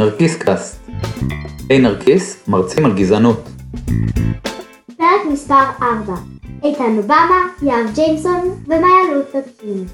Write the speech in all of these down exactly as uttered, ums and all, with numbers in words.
נרקיסקאסט. היי נרקיס, מרצים על גזענות. פרק מספר ארבע. איתן אובמה, יואב ג'יימסון ומאיה לותר קינג.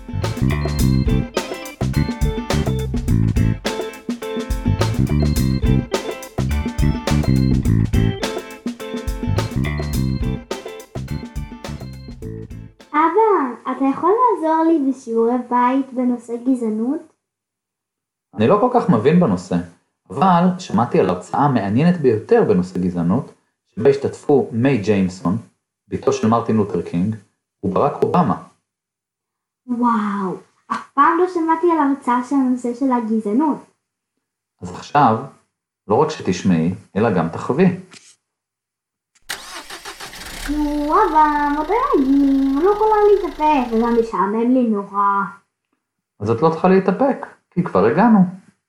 אבא, אתה יכול לעזור לי בשיעורי בית בנושא גזענות? אני לא כל כך מבין בנושא, אבל שמעתי על הרצאה מעניינת ביותר בנושא גזענות, שבה השתתפו מיי ג'יימסון, ביתו של מרטין לותר קינג, וברק אובמה. וואו, אף פעם לא שמעתי על הרצאה של הנושא של הגזענות. אז עכשיו, לא רק שתשמעי, אלא גם תחווי. נו, אבא, מתי מגיעים? אני לא יכולה להתאפק, וגם משעמם לי נורא. אז את לא צריכה להתאפק, כי כבר הגענו.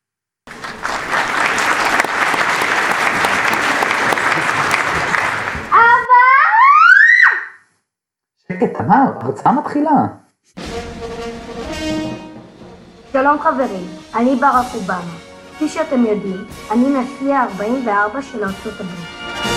אבא! שקט, תמר, הרצאה מתחילה. שלום חברים, אני ברק אובמה. כפי שאתם יודעים, אני נשיא ה-ארבעים וארבע של ארצות הברית.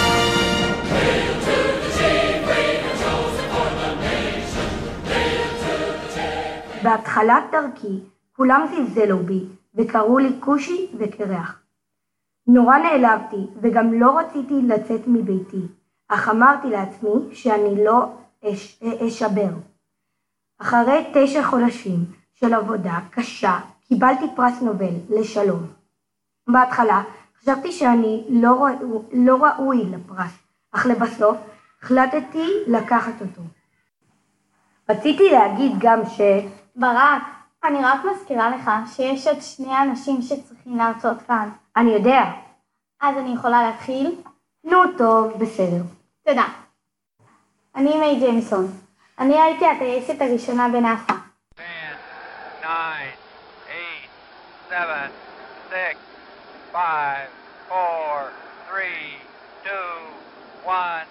בהתחלת דרכי, כולם זלזלו בי וקראו לי כושי וקרח. נורא נעלבתי וגם לא רציתי לצאת מביתי, אך אמרתי לעצמי שאני לא אש, אשבר. אחרי תשע חודשים של עבודה קשה, קיבלתי פרס נובל לשלום. בהתחלה חשבתי שאני לא, ראו, לא ראוי לפרס, אך לבסוף החלטתי לקחת אותו. רציתי להגיד גם ש... ברק, אני רק מזכירה לך שיש עוד שני אנשים שצריכים להרצות כאן. אני יודע. אז אני יכולה להתחיל? נו טוב, בסדר. תודה. אני מיי ג'יימסון. אני הייתי הטייסת הראשונה בנאס"א. ten, nine, eight, seven, six, five, four, three, two, one.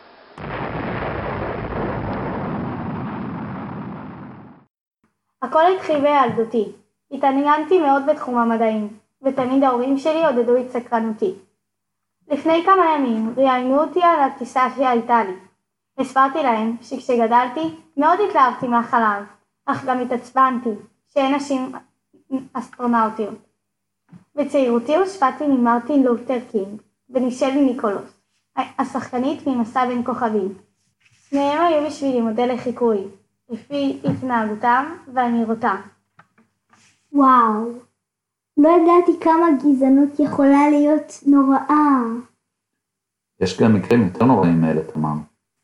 הכל התחיל בילדותי. התעניינתי מאוד בתחום המדעים, ותמיד ההורים שלי עודדו את סקרנותי. לפני כמה ימים ראיינו אותי על הטיסה שהייתה לי. הסברתי להם שכשגדלתי מאוד התלהבתי מהחלל, אך גם התעצבנתי שאין נשים אסטרונאוטיות. בצעירותי הושפעתי ממרטין לותר קינג ונשלי ניקולוס, השחקנית ממסע בין כוכבים. שניהם היו בשבילי מודל לחיקוי, לפי התנהגותם ואמירותם. וואו, לא ידעתי כמה גזענות יכולה להיות נוראה. יש גם מקרים יותר נוראים מאלה, תמר.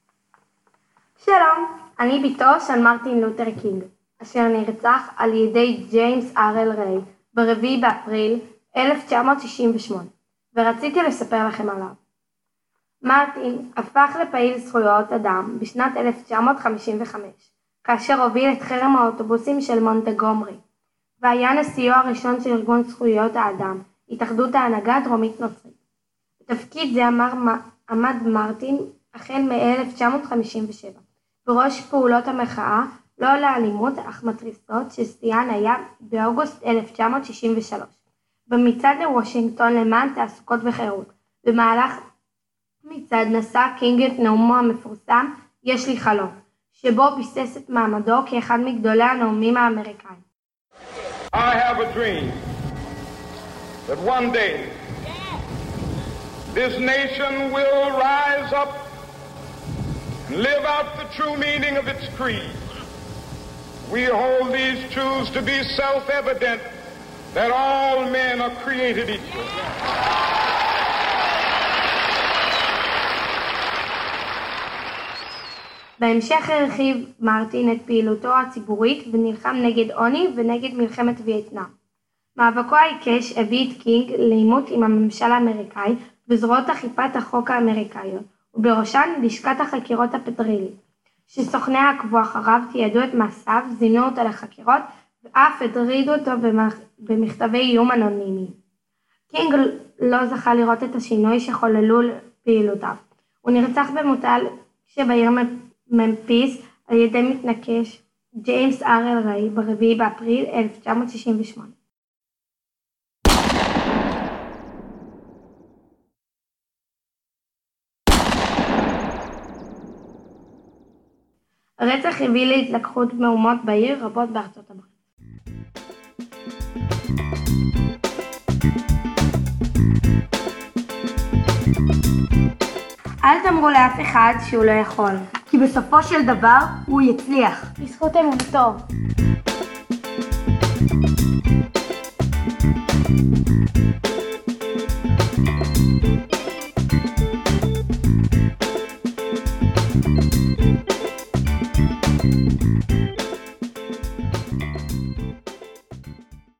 שלום, אני ביתו של מרטין לותר קינג, אשר נרצח על ידי ג'יימס ארל ריי ברביעי באפריל אלף תשע מאות שישים ושמונה, ורציתי לספר לכם עליו. מרטין הפך לפעיל זכויות אדם בשנת אלף תשע מאות חמישים וחמש, כאשר הוביל את חרם האוטובוסים של מונטגומרי, והיה נשיאו הראשון של ארגון זכויות האדם, התאחדות ההנהגה הדרומית נוצרית. בתפקיד זה אמר, עמד מרטין החל מ-אלף תשע מאות חמישים ושבע, בראש פעולות המחאה לא לאלימות אך מתריסות ששיאן היה באוגוסט אלף תשע מאות שישים ושלוש, במצעד לוושינגטון למען תעסוקות וחירות. במהלך מצעד נשא קינג את נאומו המפורסם "יש לי חלום", שבו ביסס את מעמדו כאחד מגדולי הנאומים האמריקאים. I have a dream that one day this nation will rise up and live out the true meaning of its creed. We hold these truths to be self-evident that all men are created equal. בהמשך הרחיב מרטין את פעילותו הציבורית ונלחם נגד עוני ונגד מלחמת וייטנאם. מאבקו העיקש הביא את קינג לעימות עם הממשל האמריקאי וזרועות אכיפת החוק האמריקאיות, ובראשן לשכת החקירות הפדרלית, שסוכניה עקבו אחריו, תיעדו את מעשיו, זימנו אותו לחקירות ואף הטרידו אותו במכתבי איום אנונימיים. קינג לא זכה לראות את השינוי שחוללו פעילותיו. הוא נרצח במוטל שבעיר ממפיס על ידי מתנקש ג'יימס ארל ריי ברביעי באפריל אלף תשע מאות שישים ושמונה. הרצח הביא להתלקחות מהומות בעיר רבות בארצות הברית. אל תאמרו לאף אחד שהוא לא יכול, כי בסופו של דבר הוא יצליח. בזכות אמונתו.